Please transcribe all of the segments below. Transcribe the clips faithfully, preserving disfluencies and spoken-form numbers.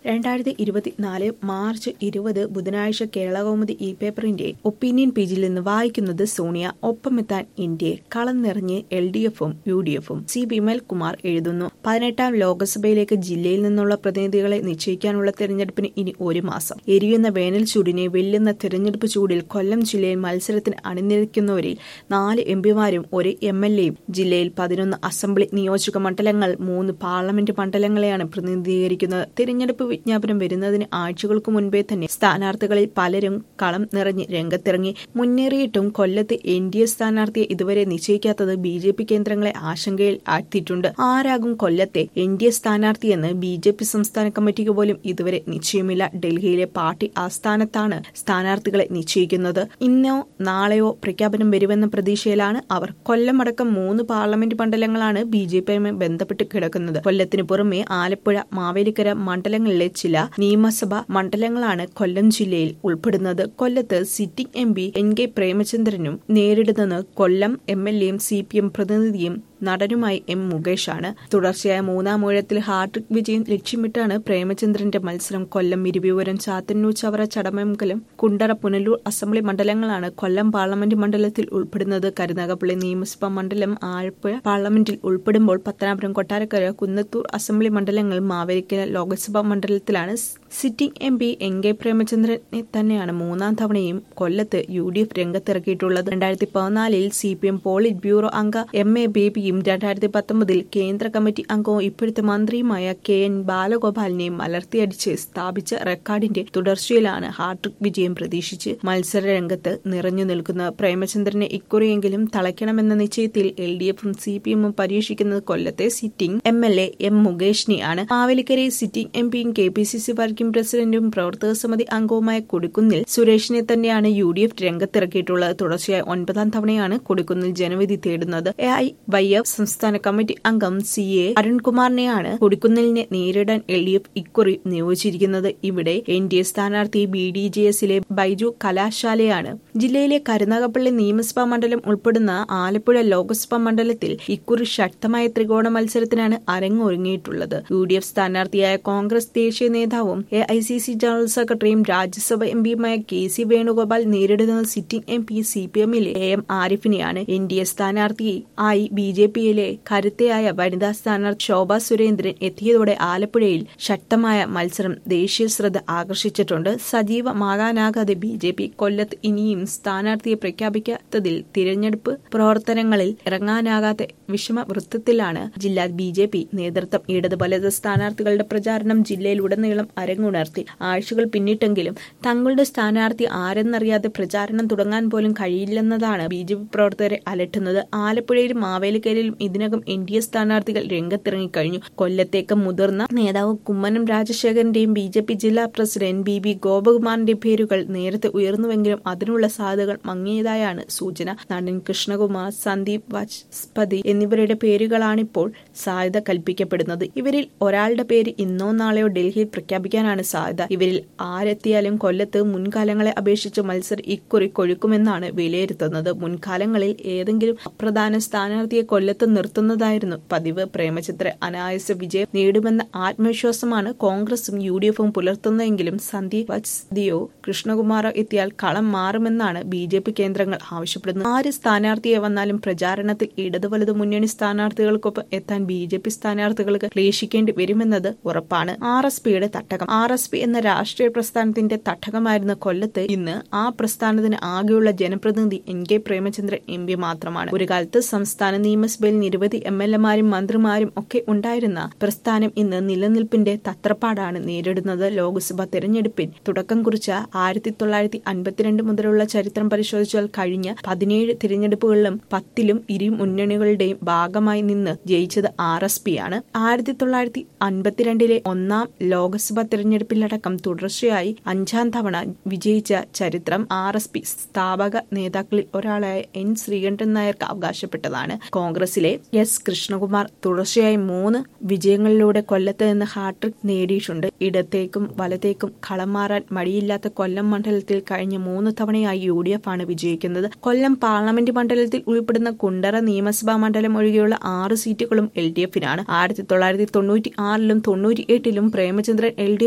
രണ്ടായിരത്തി ഇരുപത്തിനാല് മാർച്ച് ഇരുപത് ബുധനാഴ്ച കേരളകൗമുദി ഇ പേപ്പറിന്റെ ഒപ്പീനിയൻ പേജിൽ നിന്ന് വായിക്കുന്നത് സോണിയ. ഒപ്പമെത്താൻ ഇന്ത്യയെ കളം നിറഞ്ഞ് എൽ ഡി എഫും യു ഡി എഫും. സി വിമൽ കുമാർ എഴുതുന്നു. പതിനെട്ടാം ലോക്സഭയിലേക്ക് ജില്ലയിൽ നിന്നുള്ള പ്രതിനിധികളെ നിശ്ചയിക്കാനുള്ള തെരഞ്ഞെടുപ്പിന് ഇനി ഒരു മാസം. എരിയുന്ന വേനൽ ചൂടിനെ വെല്ലുന്ന തെരഞ്ഞെടുപ്പ് ചൂടിൽ കൊല്ലം ജില്ലയിൽ മത്സരത്തിന് അണിനിരക്കുന്നവരിൽ നാല് എം പിമാരും ഒരു എം എൽ എയും ജില്ലയിൽ പതിനൊന്ന് അസംബ്ലി നിയോജക മണ്ഡലങ്ങൾ മൂന്ന് പാർലമെന്റ് മണ്ഡലങ്ങളെയാണ് പ്രതിനിധീകരിക്കുന്നത്. തെരഞ്ഞെടുപ്പ് വിജ്ഞാപനം വരുന്നതിന് ആഴ്ചകൾക്ക് മുൻപേ തന്നെ സ്ഥാനാർത്ഥികളിൽ പലരും കളം നിറഞ്ഞ് രംഗത്തിറങ്ങി. മുന്നേറിയിട്ടും കൊല്ലത്ത് എൻ ഡി എ സ്ഥാനാർത്ഥിയെ ഇതുവരെ നിശ്ചയിക്കാത്തത് ബി ജെ പി കേന്ദ്രങ്ങളെ ആശങ്കയിൽ ആഴ്ത്തിയിട്ടുണ്ട്. ആരാകും കൊല്ലത്തെ എൻ ഡി എ സ്ഥാനാർത്ഥിയെന്ന് ബി ജെ പി സംസ്ഥാന കമ്മിറ്റിക്ക് പോലും ഇതുവരെ നിശ്ചയമില്ല. ഡൽഹിയിലെ പാർട്ടി ആസ്ഥാനത്താണ് സ്ഥാനാർത്ഥികളെ നിശ്ചയിക്കുന്നത്. ഇന്നോ നാളെയോ പ്രഖ്യാപനം വരുമെന്ന പ്രതീക്ഷയിലാണ് അവർ. കൊല്ലമടക്കം മൂന്ന് പാർലമെന്റ് മണ്ഡലങ്ങളാണ് ബി ജെ പിയുമായി ബന്ധപ്പെട്ട് കിടക്കുന്നത്. കൊല്ലത്തിന് പുറമെ ആലപ്പുഴ, മാവേലിക്കര മണ്ഡലങ്ങളിലെ ചില നിയമസഭാ മണ്ഡലങ്ങളാണ് കൊല്ലം ജില്ലയിൽ ഉൾപ്പെടുന്നത്. കൊല്ലത്ത് sitting M P N K പ്രേമചന്ദ്രനും നേരിടുന്നത് കൊല്ലം എം എൽ എയും സി പി എം പ്രതിനിധിയും നടനുമായി എം മുകേഷാണ്. തുടർച്ചയായ മൂന്നാം ഊഴത്തിൽ ഹാട്രിക് വിജയം ലക്ഷ്യമിട്ടാണ് പ്രേമചന്ദ്രന്റെ മത്സരം. കൊല്ലം, ഇരവിപുരം, ചാത്തന്നൂർ, ചവറ, ചടയമംഗലം, കുണ്ടറ, പുനലൂർ അസംബ്ലി മണ്ഡലങ്ങളാണ് കൊല്ലം പാർലമെന്റ് മണ്ഡലത്തിൽ ഉൾപ്പെടുന്നത്. കരുനാഗപ്പള്ളി നിയമസഭാ മണ്ഡലം ആലപ്പുഴ പാർലമെന്റിൽ ഉൾപ്പെടുമ്പോൾ പത്തനാപുരം, കൊട്ടാരക്കര, കുന്നത്തൂർ അസംബ്ലി മണ്ഡലങ്ങൾ മാവേലിക്കര ലോക്സഭാ മണ്ഡലത്തിലാണ്. Sitting M P N K പ്രേമചന്ദ്രനെ തന്നെയാണ് മൂന്നാം തവണയും കൊല്ലത്ത് യു ഡി എഫ് രംഗത്തിറക്കിയിട്ടുള്ളത്. രണ്ടായിരത്തി പതിനാലിൽ C P M polit bureau അംഗ എം എ ബേബിയും രണ്ടായിരത്തി പത്തൊമ്പതിൽ കേന്ദ്ര കമ്മിറ്റി അംഗവും ഇപ്പോഴത്തെ മന്ത്രിയുമായ കെ എൻ ബാലഗോപാലിനെയും മലർത്തിയടിച്ച് സ്ഥാപിച്ച റെക്കോർഡിന്റെ തുടർച്ചയിലാണ് ഹാട്രിക് വിജയം പ്രതീക്ഷിച്ച് മത്സര രംഗത്ത് നിറഞ്ഞു നിൽക്കുന്നത്. പ്രേമചന്ദ്രനെ ഇക്കുറിയെങ്കിലും തളയ്ക്കണമെന്ന നിശ്ചയത്തിൽ എൽ ഡി എഫും സി പി എമ്മും പരീക്ഷിക്കുന്നത് കൊല്ലത്തെ sitting M L A M മുകേഷിനെയാണ്. മാവേലിക്കരയിൽ സിറ്റിംഗ് എം പിയും K P C C working പ്രസിഡന്റും പ്രവർത്തക സമിതി അംഗവുമായ കൊടിക്കുന്നിൽ സുരേഷിനെ തന്നെയാണ് യു ഡി എഫ് രംഗത്തിറക്കിയിട്ടുള്ളത്. തുടർച്ചയായ ഒൻപതാം തവണയാണ് കൊടിക്കുന്നിൽ ജനവിധി തേടുന്നത്. എ ഐ വൈ എഫ് സംസ്ഥാന കമ്മിറ്റി അംഗം സി എ അരുൺകുമാറിനെയാണ് കൊടിക്കുന്നിലിനെ നേരിടാൻ എൽ ഡി എഫ് ഇക്കുറി നിയോഗിച്ചിരിക്കുന്നത്. ഇവിടെ എൻ ഡി എ സ്ഥാനാർത്ഥി ബി ഡി ജെ എസിലെ ബൈജു കലാശാലയാണ്. ജില്ലയിലെ കരുനാഗപ്പള്ളി നിയമസഭാ മണ്ഡലം ഉൾപ്പെടുന്ന ആലപ്പുഴ ലോക്സഭാ മണ്ഡലത്തിൽ ഇക്കുറി ശക്തമായ ത്രികോണ മത്സരത്തിനാണ് അരങ്ങൊരുങ്ങിയിട്ടുള്ളത്. യു ഡി എഫ് സ്ഥാനാർത്ഥിയായ കോൺഗ്രസ് ദേശീയ നേതാവും A I C C general സെക്രട്ടറിയും രാജ്യസഭ എം പിയുമായ കെ സി വേണുഗോപാൽ നേരിടുന്ന sitting M P C P എമ്മിലെ എ എം ആരിഫിനെയാണ്. എൻ ഡി എ സ്ഥാനാർത്ഥി ആയി ബി ജെ പിയിലെ കരുത്തയായ വനിതാ സ്ഥാനാർത്ഥി ശോഭ സുരേന്ദ്രൻ എത്തിയതോടെ ആലപ്പുഴയിൽ ശക്തമായ മത്സരം ദേശീയ ശ്രദ്ധ ആകർഷിച്ചിട്ടുണ്ട്. സജീവമാകാനാകാതെ ബി ജെ പി കൊല്ലത്ത് ഇനിയും സ്ഥാനാർത്ഥിയെ പ്രഖ്യാപിക്കാത്തതിൽ തിരഞ്ഞെടുപ്പ് പ്രവർത്തനങ്ങളിൽ ഇറങ്ങാനാകാത്ത വിഷമവൃത്തത്തിലാണ് ജില്ലാ ബി ജെ പി നേതൃത്വം. ഇടത് വലത് സ്ഥാനാർത്ഥികളുടെ പ്രചാരണം ജില്ലയിലുടനീളം അരങ്ങുണർത്തി. ആഴ്ചകൾ പിന്നിട്ടെങ്കിലും തങ്ങളുടെ സ്ഥാനാർത്ഥി ആരെന്നറിയാതെ പ്രചാരണം തുടങ്ങാൻ പോലും കഴിയില്ലെന്നതാണ് ബി ജെ പി പ്രവർത്തകരെ അലട്ടുന്നത്. ആലപ്പുഴയിലും മാവേലിക്കരയിലും ഇതിനകം എൻ ഡി എ സ്ഥാനാർത്ഥികൾ രംഗത്തിറങ്ങിക്കഴിഞ്ഞു. കൊല്ലത്തേക്ക് മുതിർന്ന നേതാവ് കുമ്മനം രാജശേഖരന്റെയും ബി ജെ പി ജില്ലാ പ്രസിഡന്റ് ബി ബി ഗോപകുമാറിന്റെ പേരുകൾ നേരത്തെ ഉയർന്നുവെങ്കിലും അതിനുള്ള സാധ്യതകൾ മങ്ങിയതായാണ് സൂചന. നടൻ കൃഷ്ണകുമാർ, സന്ദീപ് വാജ്പതി എന്നിവരുടെ പേരുകളാണിപ്പോൾ സാധ്യത കൽപ്പിക്കപ്പെടുന്നത്. ഇവരിൽ ഒരാളുടെ പേര് ഇന്നോ നാളെയോ ഡൽഹിയിൽ പ്രഖ്യാപിക്കാനാണ് സാധ്യത. ഇവരിൽ ആരെത്തിയാലും കൊല്ലത്ത് മുൻകാലങ്ങളെ അപേക്ഷിച്ച് മത്സരം ഇക്കുറി കൊഴുക്കുമെന്നാണ് വിലയിരുത്തുന്നത്. മുൻകാലങ്ങളിൽ ഏതെങ്കിലും അപ്രധാന സ്ഥാനാർത്ഥിയെ കൊല്ലത്ത് നിർത്തുന്നതായിരുന്നു പതിവ്. പ്രേമചന്ദ്രൻ അനായാസ വിജയം നേടുമെന്ന ആത്മവിശ്വാസമാണ് കോൺഗ്രസും യു ഡി എഫും പുലർത്തുന്നതെങ്കിലും സന്ദീപ് വാജ്പതിയോ കൃഷ്ണകുമാറോ എത്തിയാൽ കളം മാറുമെന്നാണ് ബി ജെ പി കേന്ദ്രങ്ങൾ ആവശ്യപ്പെടുന്നത്. ആര് സ്ഥാനാർത്ഥിയെ വന്നാലും പ്രചാരണത്തിൽ ഇടതു വലതു മുന്നണി സ്ഥാനാർത്ഥികൾക്കൊപ്പം എത്താൻ ബി ജെ പി സ്ഥാനാർത്ഥികൾക്ക് ക്ലേശിക്കേണ്ടി വരുമെന്നത് ഉറപ്പാണ്. ആർ എസ് പിയുടെ തട്ടകം. ആർ എസ് പി എന്ന രാഷ്ട്രീയ പ്രസ്ഥാനത്തിന്റെ തട്ടകമായിരുന്ന കൊല്ലത്ത് ഇന്ന് ആ പ്രസ്ഥാനത്തിന് ആകെയുള്ള ജനപ്രതിനിധി N K Premachandran M P മാത്രമാണ്. ഒരു കാലത്ത് സംസ്ഥാന നിയമസഭയിൽ നിരവധി എം എൽ എമാരും മന്ത്രിമാരും ഒക്കെ ഉണ്ടായിരുന്ന പ്രസ്ഥാനം ഇന്ന് നിലനിൽപ്പിന്റെ തത്രപ്പാടാണ് നേരിടുന്നത്. ലോക്സഭാ തെരഞ്ഞെടുപ്പിൽ തുടക്കം കുറിച്ച ആയിരത്തി തൊള്ളായിരത്തി അൻപത്തിരണ്ട് മുതലുള്ള ചരിത്രം പരിശോധിച്ചാൽ കഴിഞ്ഞ പതിനേഴ് തിരഞ്ഞെടുപ്പുകളിലും പത്തിലും ഇരു മുന്നണികളുടെയും ഭാഗമായി നിന്ന് ജയിച്ചത് ആർ എസ് പി ആണ്. ആയിരത്തി തൊള്ളായിരത്തി അൻപത്തിരണ്ടിലെ ഒന്നാം ലോക്സഭാ തെരഞ്ഞെടുപ്പിലടക്കം തുടർച്ചയായി അഞ്ചാം തവണ വിജയിച്ച ചരിത്രം ആർ എസ് പി സ്ഥാപക നേതാക്കളിൽ ഒരാളായ എൻ ശ്രീകണ്ഠൻ നായർക്ക് അവകാശപ്പെട്ടതാണ്. കോൺഗ്രസിലെ എസ് കൃഷ്ണകുമാർ തുടർച്ചയായി മൂന്ന് വിജയങ്ങളിലൂടെ കൊല്ലത്ത് നിന്ന് ഹാട്രിക് നേടിയിട്ടുണ്ട്. ഇടത്തേക്കും വലത്തേക്കും കളം മാറാൻ മടിയില്ലാത്ത കൊല്ലം മണ്ഡലത്തിൽ കഴിഞ്ഞ മൂന്ന് തവണയായി യു ഡി എഫ് ആണ് വിജയിക്കുന്നത്. കൊല്ലം പാർലമെന്റ് മണ്ഡലത്തിൽ ഉൾപ്പെടുന്ന കുണ്ടറ നിയമസഭാ മണ്ഡലം ഒഴികെയുള്ള ആറ് സീറ്റുകളും എൽ ഡി എഫിനാണ്. ആയിരത്തി തൊള്ളായിരത്തി തൊണ്ണൂറ്റി ആറിലും തൊണ്ണൂറ്റി എട്ടിലും പ്രേമചന്ദ്രൻ എൽ ഡി എഫ്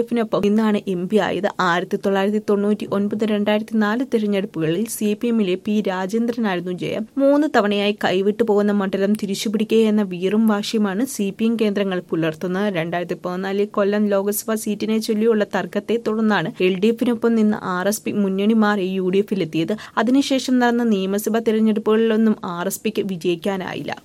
എഫിനൊപ്പം നിന്നാണ് എം പി ആയത്. ആയിരത്തി തൊള്ളായിരത്തി തൊണ്ണൂറ്റി ഒൻപത് രണ്ടായിരത്തി നാല് തെരഞ്ഞെടുപ്പുകളിൽ സി പി എമ്മിലെ പി രാജേന്ദ്രനായിരുന്നു ജയം. മൂന്ന് തവണയായി കൈവിട്ടു പോകുന്ന മണ്ഡലം തിരിച്ചുപിടിക്കുക എന്ന വീറും വാശിയുമാണ് സി പി എം കേന്ദ്രങ്ങൾ പുലർത്തുന്നത്. രണ്ടായിരത്തി പതിനാലിൽ കൊല്ലം ലോക്സഭാ സീറ്റിനെ ചൊല്ലിയുള്ള തർക്കത്തെ തുടർന്നാണ് എൽ ഡി എഫിനൊപ്പം നിന്ന് ആർ എസ് പി മുന്നണി മാറി യു ഡി എഫിലെത്തിയത്. അതിനുശേഷം നടന്ന നിയമസഭാ തെരഞ്ഞെടുപ്പുകളിലൊന്നും ആർ എസ് പിക്ക് വിജയിക്കാനായില്ല.